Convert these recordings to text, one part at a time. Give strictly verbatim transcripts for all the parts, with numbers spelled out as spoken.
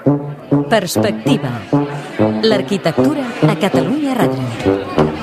Perspectiva. L'arquitectura a Catalunya Ràdio.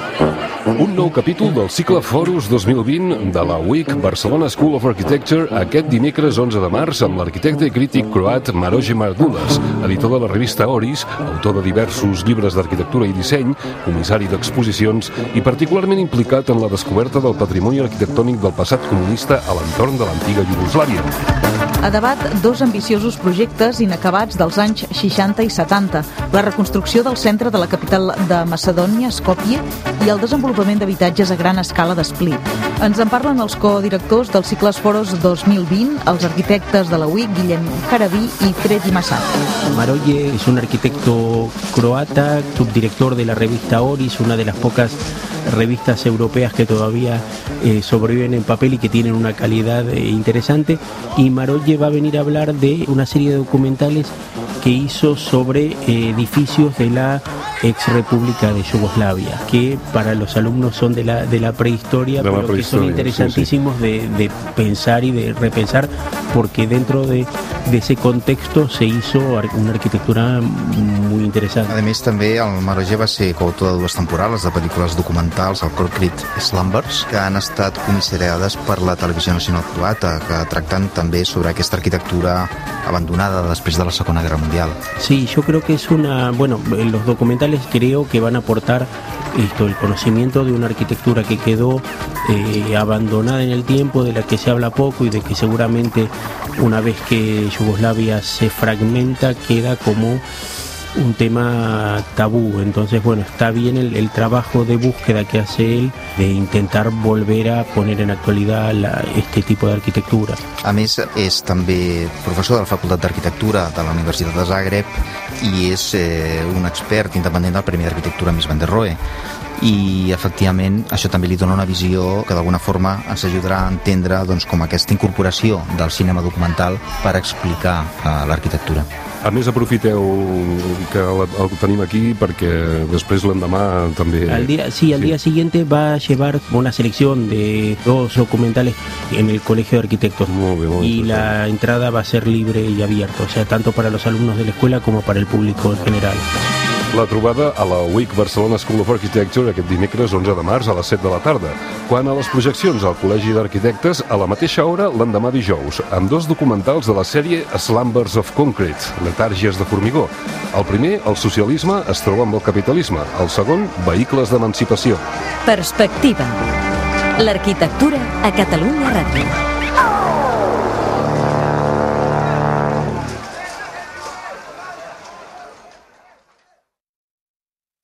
Un nou capítol del cicle Forus dos mil vint de la U I C Barcelona School of Architecture aquest dimecres onze de març amb l'arquitecte i crític croat Maroje Mardulas, editor de la revista Oris, autor de diversos llibres d'arquitectura i disseny, comissari d'exposicions i particularment implicat en la descoberta del patrimoni arquitectònic del passat comunista a l'entorn de l'antiga Iugoslàvia. A debat, dos ambiciosos projectes inacabats dels anys seixanta i setanta, la reconstrucció del centre de la capital de Macedònia, Skopje, i el desenvolupament d'habitatges a gran escala de Split. Ens en parlen els codirectors dels cicles Foros dos mil vint, els arquitectes de la U I C, Guillem Caraví i Fredi Massat. Maroje es un arquitecto croata, subdirector de la revista Oris, una de las pocas revistas europeas que todavía eh, sobreviven en papel y que tienen una calidad eh, interesante, y Maroje va a venir a hablar de una serie de documentales que hizo sobre eh, edificios de la ex república de Yugoslavia, que para los alumnos son de la, de la prehistoria, de la pero prehistoria, que son interesantísimos sí, sí. De, de pensar y de repensar, porque dentro de, de ese contexto se hizo una arquitectura muy interessant. A més, també el Maroje va ser coautor de dues temporades de pel·lícules documentals, el Concrete Slumbers, que han estat comissariades per la Televisió Nacional Croata, que tracten també sobre aquesta arquitectura abandonada després de la Segona Guerra Mundial. Sí, yo creo que es una... Bueno, los documentales creo que van a aportar esto, el conocimiento de una arquitectura que quedó eh, abandonada en el tiempo, de la que se habla poco y de que seguramente una vez que Yugoslavia se fragmenta queda como un tema tabú. Entonces, bueno, está bien el, el trabajo de búsqueda que hace él de intentar volver a poner en actualidad la, este tipo de arquitectura. A més, és també professor de la Facultat d'Arquitectura de la Universitat de Zagreb i és eh, un expert independent del Premi d'Arquitectura Mies van der Rohe. I efectivament això també li dona una visió que d'alguna forma ens ajudarà a entendre doncs, com aquesta incorporació del cinema documental per explicar eh, l'arquitectura. A més, aprofiteu que el tenim aquí perquè després l'endemà també... Al día, sí, al sí. día siguiente va a llevar una selección de dos documentales en el Colegio de Arquitectos. Muy bien, muy y la entrada va a ser libre y abierta, o sea, tanto para los alumnos de la escuela como para el público en general. La trobada a la U I C Barcelona School of Architecture aquest dimecres onze de març a les set de la tarda. Quant a les projeccions al Col·legi d'Arquitectes, a la mateixa hora l'endemà dijous, amb dos documentals de la sèrie Slumbers of Concrete, letàrgies de formigó. El primer, el socialisme, es troba amb el capitalisme. El segon, vehicles d'emancipació. Perspectiva. L'arquitectura a Catalunya Ràdio.